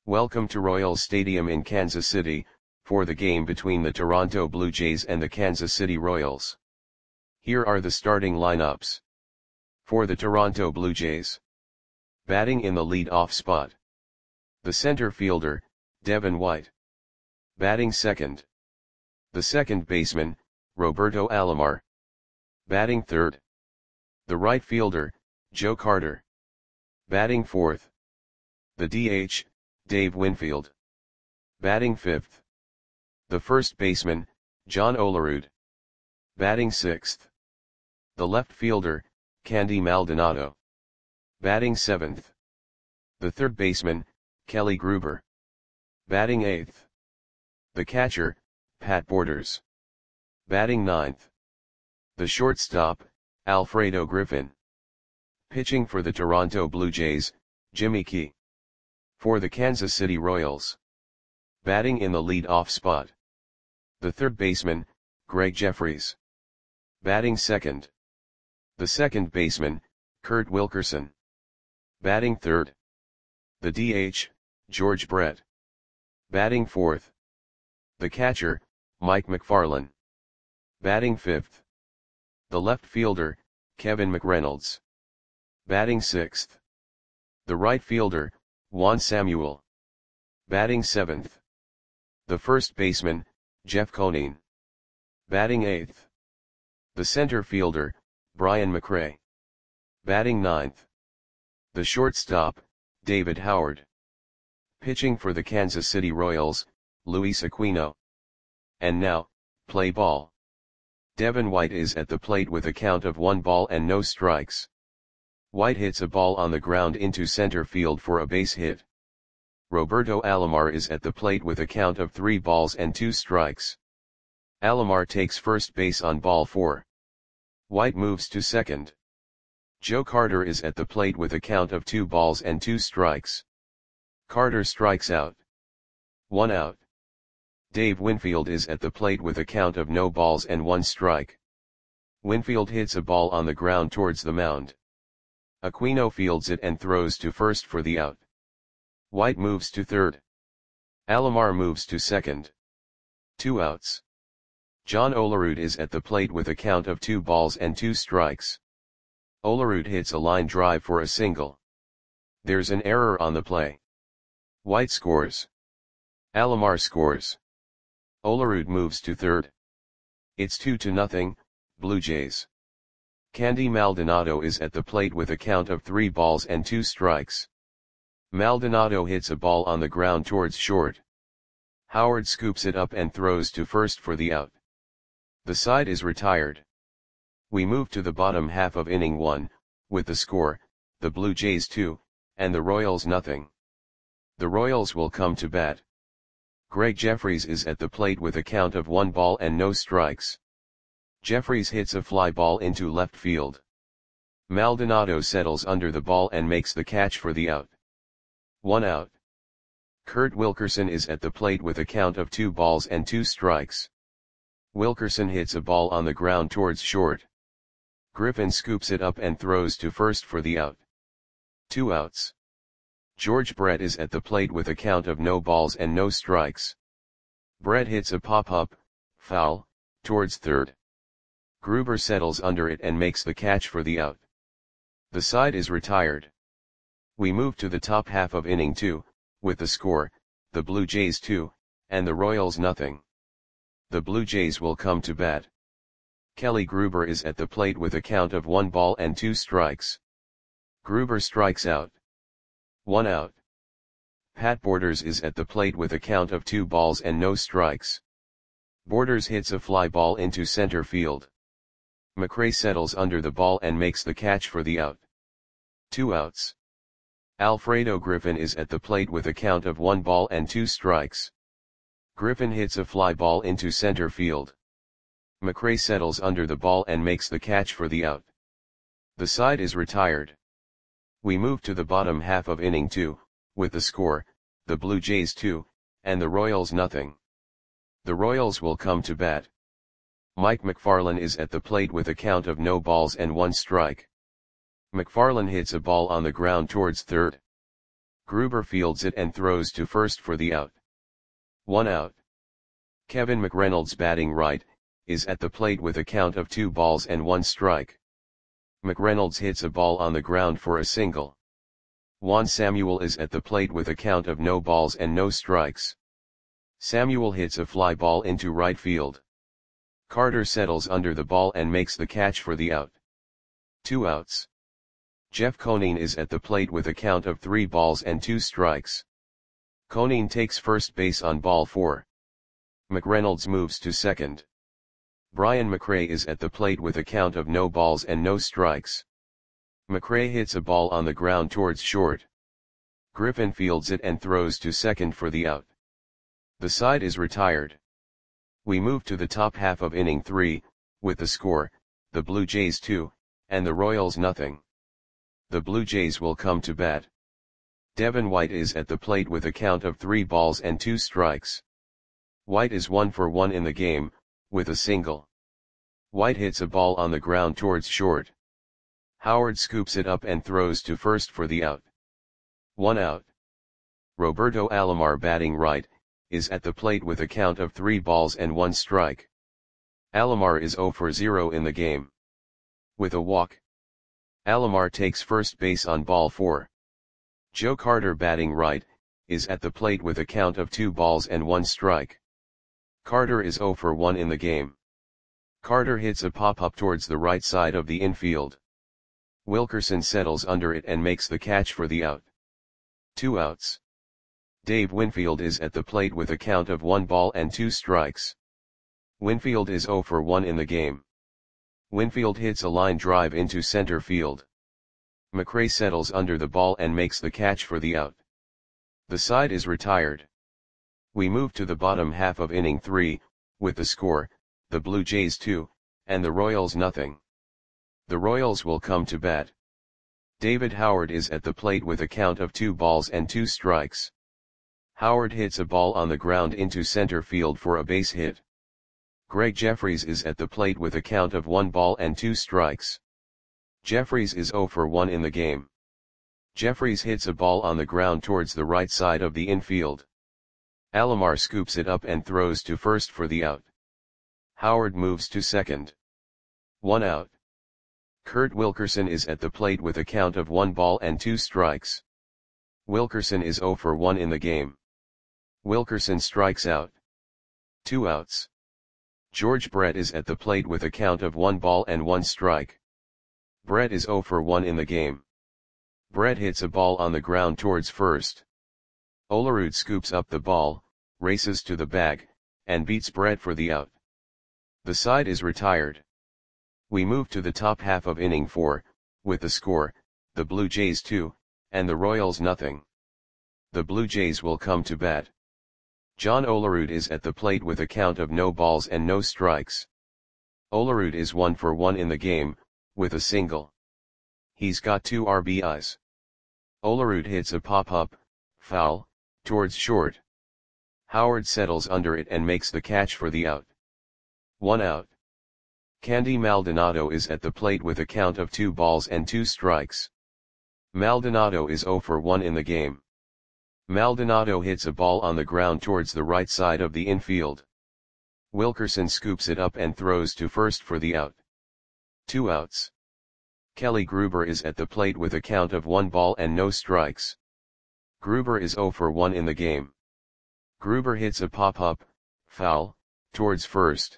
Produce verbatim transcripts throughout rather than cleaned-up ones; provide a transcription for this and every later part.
Welcome to Royals Stadium in Kansas City, for the game between the Toronto Blue Jays and the Kansas City Royals. Here are the starting lineups. For the Toronto Blue Jays. Batting in the lead-off spot. The center fielder, Devin White. Batting second. The second baseman, Roberto Alomar. Batting third. The right fielder, Joe Carter. Batting fourth. The D H, Dave Winfield. Batting fifth. The first baseman, John Olerud. Batting sixth. The left fielder, Candy Maldonado. Batting seventh. The third baseman, Kelly Gruber. Batting eighth. The catcher, Pat Borders. Batting ninth. The shortstop, Alfredo Griffin. Pitching for the Toronto Blue Jays, Jimmy Key. For the Kansas City Royals. Batting in the lead-off spot. The third baseman, Greg Jeffries. Batting second. The second baseman, Kurt Wilkerson. Batting third. The D H, George Brett. Batting fourth. The catcher, Mike McFarland. Batting fifth. The left fielder, Kevin McReynolds. Batting sixth. The right fielder, Juan Samuel. Batting seventh. The first baseman, Jeff Conine. Batting eighth. The center fielder, Brian McRae. Batting ninth. The shortstop, David Howard. Pitching for the Kansas City Royals, Luis Aquino. And now, play ball. Devin White is at the plate with a count of one ball and no strikes. White hits a ball on the ground into center field for a base hit. Roberto Alomar is at the plate with a count of three balls and two strikes. Alomar takes first base on ball four. White moves to second. Joe Carter is at the plate with a count of two balls and two strikes. Carter strikes out. One out. Dave Winfield is at the plate with a count of no balls and one strike. Winfield hits a ball on the ground towards the mound. Aquino fields it and throws to first for the out. White moves to third. Alomar moves to second. Two outs. John Olerud is at the plate with a count of two balls and two strikes. Olerud hits a line drive for a single. There's an error on the play. White scores. Alomar scores. Olerud moves to third. It's two to nothing, Blue Jays. Candy Maldonado is at the plate with a count of three balls and two strikes. Maldonado hits a ball on the ground towards short. Howard scoops it up and throws to first for the out. The side is retired. We move to the bottom half of inning one, with the score, the Blue Jays two, and the Royals nothing. The Royals will come to bat. Greg Jeffries is at the plate with a count of one ball and no strikes. Jeffries hits a fly ball into left field. Maldonado settles under the ball and makes the catch for the out. One out. Kurt Wilkerson is at the plate with a count of two balls and two strikes. Wilkerson hits a ball on the ground towards short. Griffin scoops it up and throws to first for the out. Two outs. George Brett is at the plate with a count of no balls and no strikes. Brett hits a pop-up, foul, towards third. Gruber settles under it and makes the catch for the out. The side is retired. We move to the top half of inning two, with the score, the Blue Jays two, and the Royals nothing. The Blue Jays will come to bat. Kelly Gruber is at the plate with a count of one ball and two strikes. Gruber strikes out. One out. Pat Borders is at the plate with a count of two balls and no strikes. Borders hits a fly ball into center field. McRae settles under the ball and makes the catch for the out. Two outs. Alfredo Griffin is at the plate with a count of one ball and two strikes. Griffin hits a fly ball into center field. McRae settles under the ball and makes the catch for the out. The side is retired. We move to the bottom half of inning two, with the score, the Blue Jays two, and the Royals nothing. The Royals will come to bat. Mike McFarland is at the plate with a count of no balls and one strike. McFarland hits a ball on the ground towards third. Gruber fields it and throws to first for the out. One out. Kevin McReynolds batting right, is at the plate with a count of two balls and one strike. McReynolds hits a ball on the ground for a single. Juan Samuel is at the plate with a count of no balls and no strikes. Samuel hits a fly ball into right field. Carter settles under the ball and makes the catch for the out. Two outs. Jeff Conine is at the plate with a count of three balls and two strikes. Conine takes first base on ball four. McReynolds moves to second. Brian McRae is at the plate with a count of no balls and no strikes. McRae hits a ball on the ground towards short. Griffin fields it and throws to second for the out. The side is retired. We move to the top half of inning three, with the score, the Blue Jays two, and the Royals nothing. The Blue Jays will come to bat. Devin White is at the plate with a count of three balls and two strikes. White is one for one in the game, with a single. White hits a ball on the ground towards short. Howard scoops it up and throws to first for the out. One out. Roberto Alomar batting right, is at the plate with a count of three balls and one strike. Alomar is zero for zero in the game. With a walk. Alomar takes first base on ball four. Joe Carter batting right, is at the plate with a count of two balls and one strike. Carter is zero for one in the game. Carter hits a pop-up towards the right side of the infield. Wilkerson settles under it and makes the catch for the out. Two outs. Dave Winfield is at the plate with a count of one ball and two strikes. Winfield is zero for one in the game. Winfield hits a line drive into center field. McRae settles under the ball and makes the catch for the out. The side is retired. We move to the bottom half of inning three, with the score, the Blue Jays two, and the Royals nothing. The Royals will come to bat. David Howard is at the plate with a count of two balls and two strikes. Howard hits a ball on the ground into center field for a base hit. Greg Jeffries is at the plate with a count of one ball and two strikes. Jeffries is zero for one in the game. Jeffries hits a ball on the ground towards the right side of the infield. Alomar scoops it up and throws to first for the out. Howard moves to second. One out. Kurt Wilkerson is at the plate with a count of one ball and two strikes. Wilkerson is zero for one in the game. Wilkerson strikes out. Two outs. George Brett is at the plate with a count of one ball and one strike. Brett is zero for one in the game. Brett hits a ball on the ground towards first. Olerud scoops up the ball, races to the bag, and beats Brett for the out. The side is retired. We move to the top half of inning four, with the score, the Blue Jays two, and the Royals nothing. The Blue Jays will come to bat. John Olerud is at the plate with a count of no balls and no strikes. Olerud is one for one in the game, with a single. He's got two R B Is. Olerud hits a pop-up, foul, towards short. Howard settles under it and makes the catch for the out. One out. Candy Maldonado is at the plate with a count of two balls and two strikes. Maldonado is zero for one in the game. Maldonado hits a ball on the ground towards the right side of the infield. Wilkerson scoops it up and throws to first for the out. Two outs. Kelly Gruber is at the plate with a count of one ball and no strikes. Gruber is zero for one in the game. Gruber hits a pop-up, foul, towards first.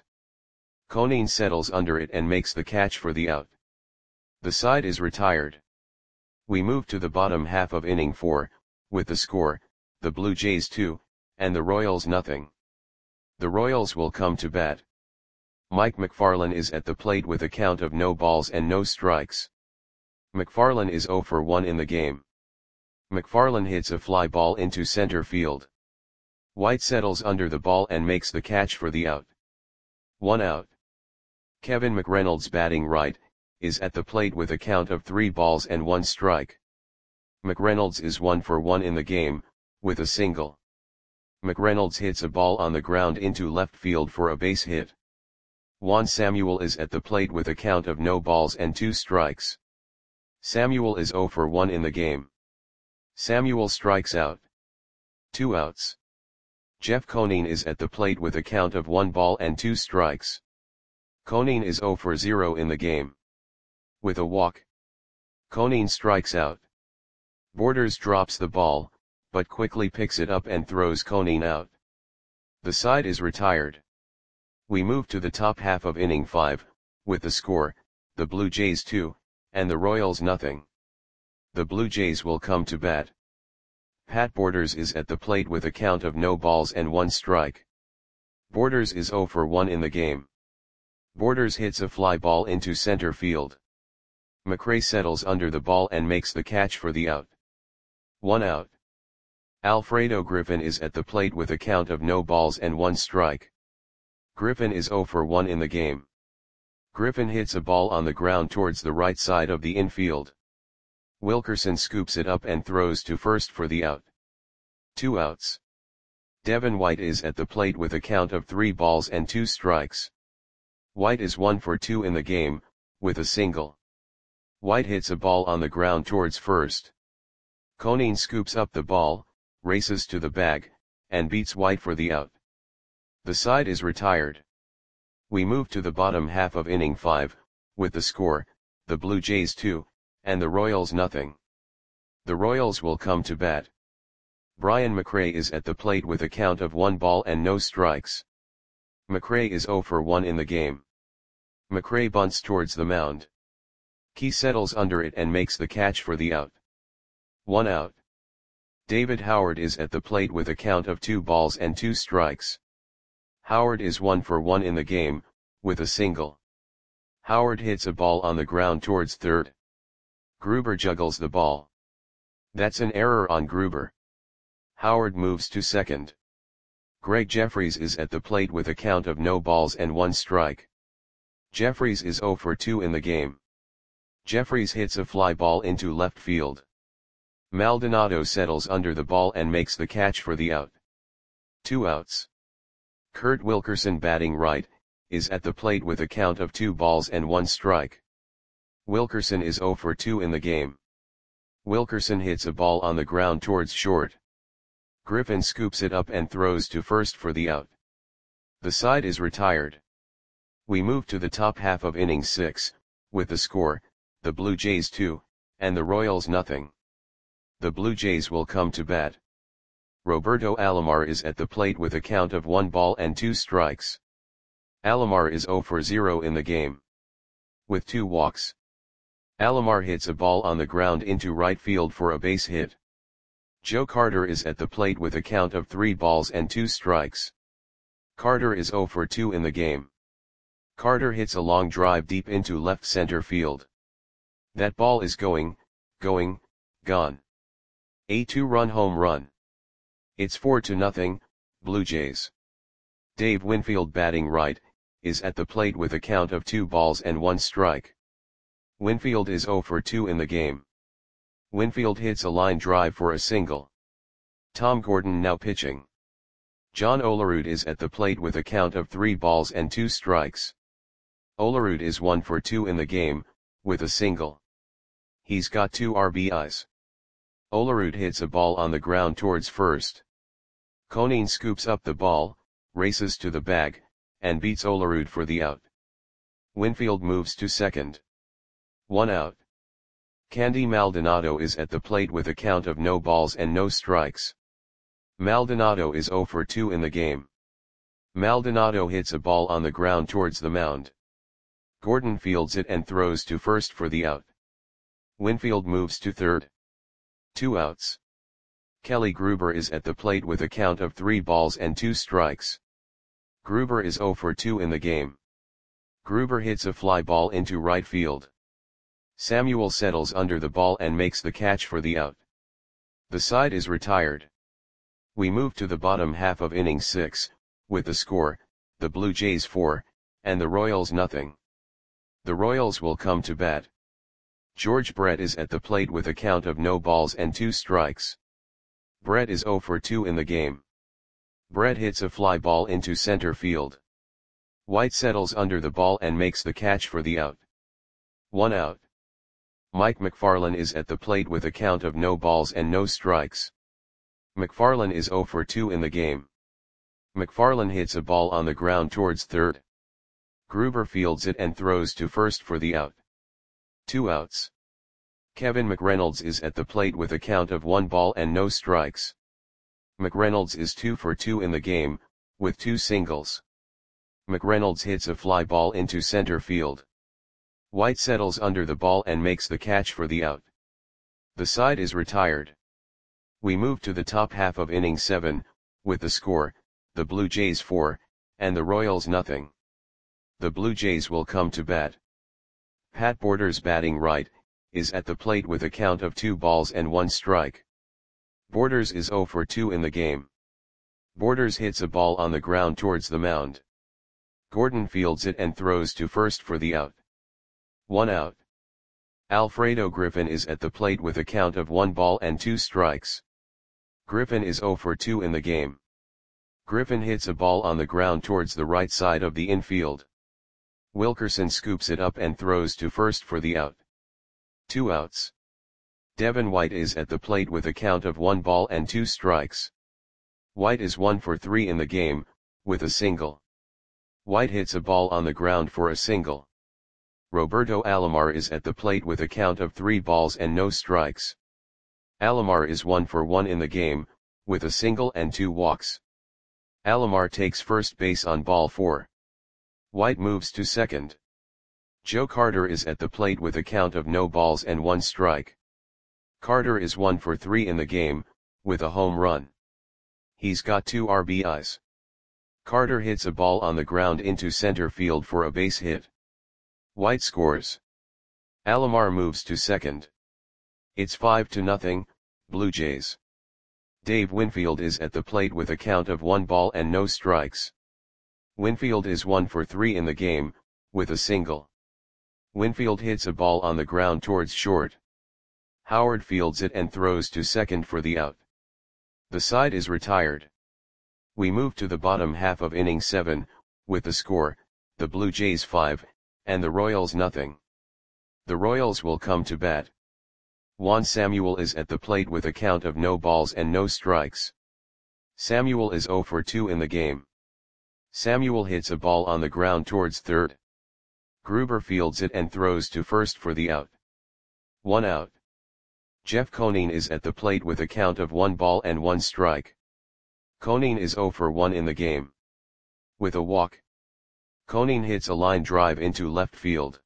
Conine settles under it and makes the catch for the out. The side is retired. We move to the bottom half of inning four, with the score, the Blue Jays two, and the Royals nothing. The Royals will come to bat. Mike McFarland is at the plate with a count of no balls and no strikes. McFarland is zero for one in the game. McFarland hits a fly ball into center field. White settles under the ball and makes the catch for the out. One out. Kevin McReynolds batting right, is at the plate with a count of three balls and one strike. McReynolds is one for one in the game, with a single. McReynolds hits a ball on the ground into left field for a base hit. Juan Samuel is at the plate with a count of no balls and two strikes. Samuel is zero for one in the game. Samuel strikes out. Two outs. Jeff Conine is at the plate with a count of one ball and two strikes. Conine is zero for zero in the game. With a walk, Conine strikes out. Borders drops the ball, but quickly picks it up and throws Conine out. The side is retired. We move to the top half of inning five, with the score, the Blue Jays two, and the Royals nothing. The Blue Jays will come to bat. Pat Borders is at the plate with a count of no balls and one strike. Borders is zero for one in the game. Borders hits a fly ball into center field. McRae settles under the ball and makes the catch for the out. One out. Alfredo Griffin is at the plate with a count of no balls and one strike. Griffin is zero for one in the game. Griffin hits a ball on the ground towards the right side of the infield. Wilkerson scoops it up and throws to first for the out. Two outs. Devin White is at the plate with a count of three balls and two strikes. White is one for two in the game, with a single. White hits a ball on the ground towards first. Conine scoops up the ball, races to the bag, and beats White for the out. The side is retired. We move to the bottom half of inning five, with the score, the Blue Jays two, and the Royals nothing. The Royals will come to bat. Brian McRae is at the plate with a count of one ball and no strikes. McRae is zero for one in the game. McRae bunts towards the mound. Key settles under it and makes the catch for the out. One out. David Howard is at the plate with a count of two balls and two strikes. Howard is one for one in the game, with a single. Howard hits a ball on the ground towards third. Gruber juggles the ball. That's an error on Gruber. Howard moves to second. Greg Jeffries is at the plate with a count of no balls and one strike. Jeffries is zero for two in the game. Jeffries hits a fly ball into left field. Maldonado settles under the ball and makes the catch for the out. Two outs. Kurt Wilkerson, batting right, is at the plate with a count of two balls and one strike. Wilkerson is zero for two in the game. Wilkerson hits a ball on the ground towards short. Griffin scoops it up and throws to first for the out. The side is retired. We move to the top half of inning six, with the score, the Blue Jays two, and the Royals nothing. The Blue Jays will come to bat. Roberto Alomar is at the plate with a count of one ball and two strikes. Alomar is zero for zero in the game. With two walks. Alomar hits a ball on the ground into right field for a base hit. Joe Carter is at the plate with a count of three balls and two strikes. Carter is zero for two in the game. Carter hits a long drive deep into left center field. That ball is going, going, gone. A two-run home run. It's four to nothing, Blue Jays. Dave Winfield, batting right, is at the plate with a count of two balls and one strike. Winfield is zero for two in the game. Winfield hits a line drive for a single. Tom Gordon now pitching. John Olerud is at the plate with a count of three balls and two strikes. Olerud is one for two in the game, with a single. He's got two R B Is. Olerud hits a ball on the ground towards first. Conine scoops up the ball, races to the bag, and beats Olerud for the out. Winfield moves to second. One out. Candy Maldonado is at the plate with a count of no balls and no strikes. Maldonado is zero for two in the game. Maldonado hits a ball on the ground towards the mound. Gordon fields it and throws to first for the out. Winfield moves to third. Two outs. Kelly Gruber is at the plate with a count of three balls and two strikes. Gruber is zero for two in the game. Gruber hits a fly ball into right field. Samuel settles under the ball and makes the catch for the out. The side is retired. We move to the bottom half of inning six, with the score, the Blue Jays four, and the Royals nothing. The Royals will come to bat. George Brett is at the plate with a count of no balls and two strikes. Brett is zero for two in the game. Brett hits a fly ball into center field. White settles under the ball and makes the catch for the out. One out. Mike McFarlane is at the plate with a count of no balls and no strikes. McFarlane is zero for two in the game. McFarlane hits a ball on the ground towards third. Gruber fields it and throws to first for the out. Two outs. Kevin McReynolds is at the plate with a count of one ball and no strikes. McReynolds is two for two in the game, with two singles. McReynolds hits a fly ball into center field. White settles under the ball and makes the catch for the out. The side is retired. We move to the top half of inning seven, with the score, the Blue Jays four, and the Royals nothing. The Blue Jays will come to bat. Pat Borders, batting right, is at the plate with a count of two balls and one strike. Borders is zero for two in the game. Borders hits a ball on the ground towards the mound. Gordon fields it and throws to first for the out. One out. Alfredo Griffin is at the plate with a count of one ball and two strikes. Griffin is zero for two in the game. Griffin hits a ball on the ground towards the right side of the infield. Wilkerson scoops it up and throws to first for the out. Two outs. Devin White is at the plate with a count of one ball and two strikes. White is one for three in the game, with a single. White hits a ball on the ground for a single. Roberto Alomar is at the plate with a count of three balls and no strikes. Alomar is one for one in the game, with a single and two walks. Alomar takes first base on ball four. White moves to second. Joe Carter is at the plate with a count of no balls and one strike. Carter is one for three in the game, with a home run. He's got two R B Is. Carter hits a ball on the ground into center field for a base hit. White scores. Alomar moves to second. It's five to nothing, Blue Jays. Dave Winfield is at the plate with a count of one ball and no strikes. Winfield is one for three in the game, with a single. Winfield hits a ball on the ground towards short. Howard fields it and throws to second for the out. The side is retired. We move to the bottom half of inning seven, with the score, the Blue Jays five, and the Royals nothing. The Royals will come to bat. Juan Samuel is at the plate with a count of no balls and no strikes. Samuel is zero for two in the game. Samuel hits a ball on the ground towards third. Gruber fields it and throws to first for the out. One out. Jeff Conine is at the plate with a count of one ball and one strike. Conine is zero for one in the game. With a walk. Conine hits a line drive into left field.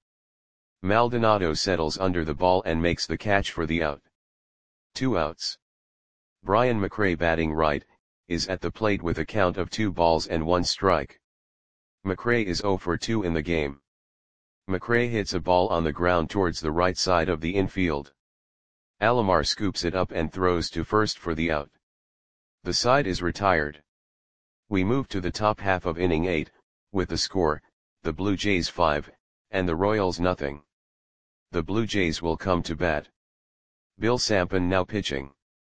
Maldonado settles under the ball and makes the catch for the out. Two outs. Brian McRae, batting right, is at the plate with a count of two balls and one strike. McRae is zero for two in the game. McRae hits a ball on the ground towards the right side of the infield. Alomar scoops it up and throws to first for the out. The side is retired. We move to the top half of inning eight, with the score, the Blue Jays five, and the Royals nothing. The Blue Jays will come to bat. Bill Sampson now pitching.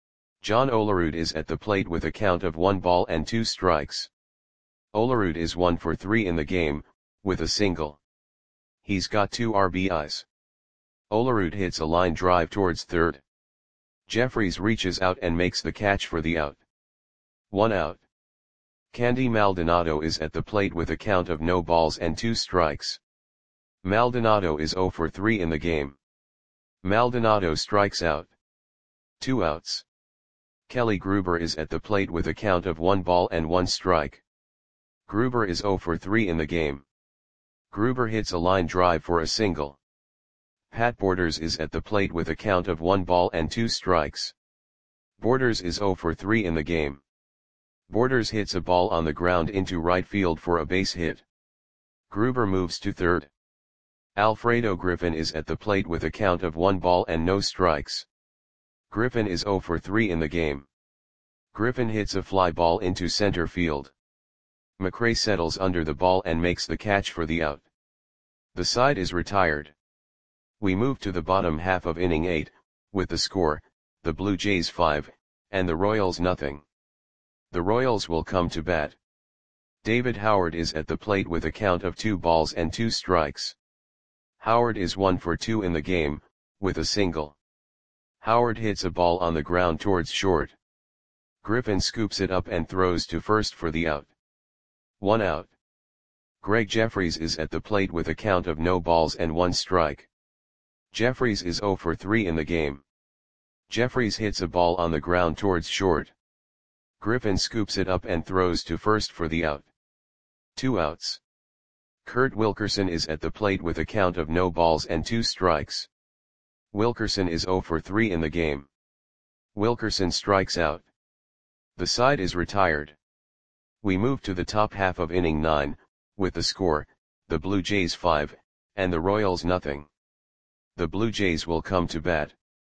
John Olerud is at the plate with a count of one ball and two strikes. Olerud is one for three in the game, with a single. He's got two R B Is. Olerud hits a line drive towards third. Jeffries reaches out and makes the catch for the out. One out. Candy Maldonado is at the plate with a count of no balls and two strikes. Maldonado is zero for three in the game. Maldonado strikes out. Two outs. Kelly Gruber is at the plate with a count of one ball and one strike. Gruber is zero for three in the game. Gruber hits a line drive for a single. Pat Borders is at the plate with a count of one ball and two strikes. Borders is zero for three in the game. Borders hits a ball on the ground into right field for a base hit. Gruber moves to third. Alfredo Griffin is at the plate with a count of one ball and no strikes. Griffin is zero for three in the game. Griffin hits a fly ball into center field. McRae settles under the ball and makes the catch for the out. The side is retired. We move to the bottom half of inning eight, with the score, the Blue Jays five, and the Royals nothing. The Royals will come to bat. David Howard is at the plate with a count of two balls and two strikes. Howard is one for two in the game, with a single. Howard hits a ball on the ground towards short. Griffin scoops it up and throws to first for the out. One out. Greg Jeffries is at the plate with a count of no balls and one strike. Jeffries is zero for three in the game. Jeffries hits a ball on the ground towards short. Griffin scoops it up and throws to first for the out. Two outs. Kurt Wilkerson is at the plate with a count of no balls and two strikes. Wilkerson is zero for three in the game. Wilkerson strikes out. The side is retired. We move to the top half of inning nine, with the score, the Blue Jays five, and the Royals nothing. The Blue Jays will come to bat.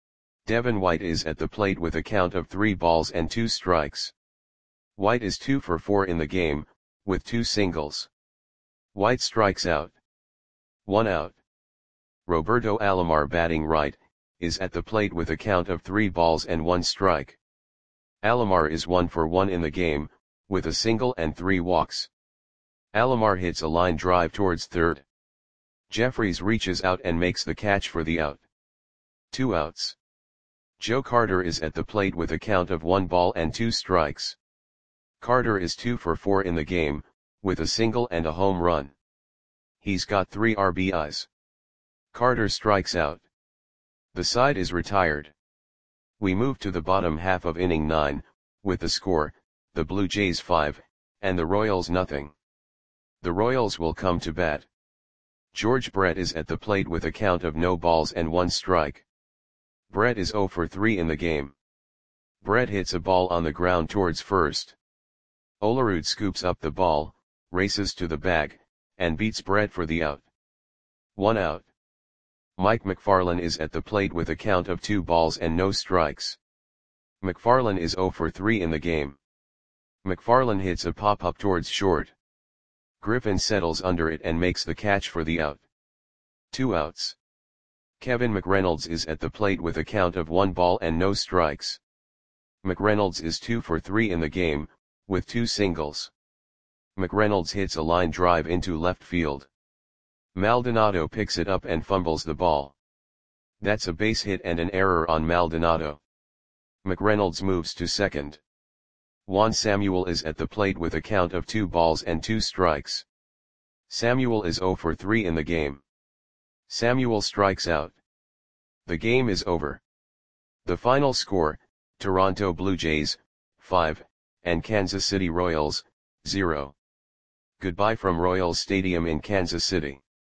Devin White is at the plate with a count of three balls and two strikes. White is two for four in the game, with two singles. White strikes out. One out. Roberto Alomar, batting right, is at the plate with a count of three balls and one strike. Alomar is one for one in the game, with a single and three walks. Alomar hits a line drive towards third. Jeffries reaches out and makes the catch for the out. Two outs. Joe Carter is at the plate with a count of one ball and two strikes. Carter is two for four in the game, with a single and a home run. He's got three R B Is. Carter strikes out. The side is retired. We move to the bottom half of inning nine, with the score, the Blue Jays five, and the Royals nothing. The Royals will come to bat. George Brett is at the plate with a count of no balls and one strike. Brett is zero for three in the game. Brett hits a ball on the ground towards first. Olerud scoops up the ball, races to the bag, and beats Brett for the out. One out. Mike McFarland is at the plate with a count of two balls and no strikes. McFarland is zero for three in the game. McFarland hits a pop-up towards short. Griffin settles under it and makes the catch for the out. Two outs. Kevin McReynolds is at the plate with a count of one ball and no strikes. McReynolds is two for three in the game, with two singles. McReynolds hits a line drive into left field. Maldonado picks it up and fumbles the ball. That's a base hit and an error on Maldonado. McReynolds moves to second. Juan Samuel is at the plate with a count of two balls and two strikes. Samuel is zero for three in the game. Samuel strikes out. The game is over. The final score, Toronto Blue Jays, five, and Kansas City Royals, zero. Goodbye from Royals Stadium in Kansas City.